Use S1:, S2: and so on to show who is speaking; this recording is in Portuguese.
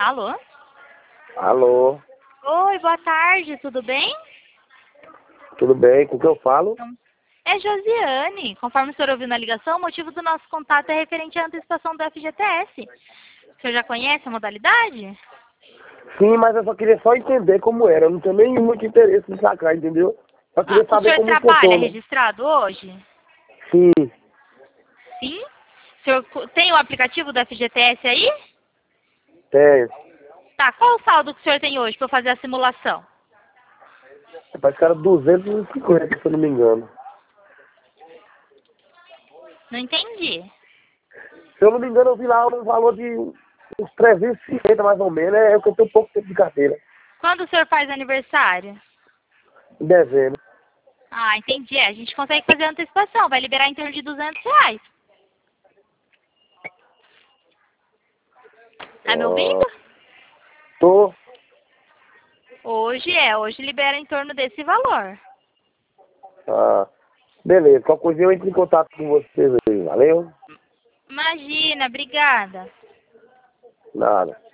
S1: Alô?
S2: Alô,
S1: Oi, boa tarde, tudo bem?
S2: tudo bem? Com o que eu falo?
S1: É Josiane. Conforme o senhor ouviu na ligação, o motivo do nosso contato é referente à antecipação do FGTS. O senhor já conhece a modalidade?
S2: Sim, mas eu só queria entender como era. Eu não tenho nem muito interesse em sacar, entendeu? Só queria
S1: O
S2: saber
S1: senhor
S2: como
S1: trabalha
S2: funciona.
S1: registrado hoje?
S2: Sim,
S1: Sim? O senhor tem o aplicativo do FGTS aí?
S2: tem.
S1: Tá, qual o saldo que o senhor tem hoje para eu fazer a simulação?
S2: Parece que era 250, se eu não me engano.
S1: Não entendi.
S2: Se eu não me engano, eu vi lá um valor de uns 350 mais ou menos. É que eu tenho pouco tempo de carteira.
S1: Quando o senhor faz aniversário?
S2: Em dezembro.
S1: Ah, entendi. A gente consegue fazer a antecipação. Vai liberar em torno de R$ 200. Tá me ouvindo?
S2: Ó, tô.
S1: Hoje libera em torno desse valor.
S2: Ah, beleza. Qualquer coisa eu entro em contato com vocês aí. Valeu?
S1: Imagina, obrigada.
S2: Nada.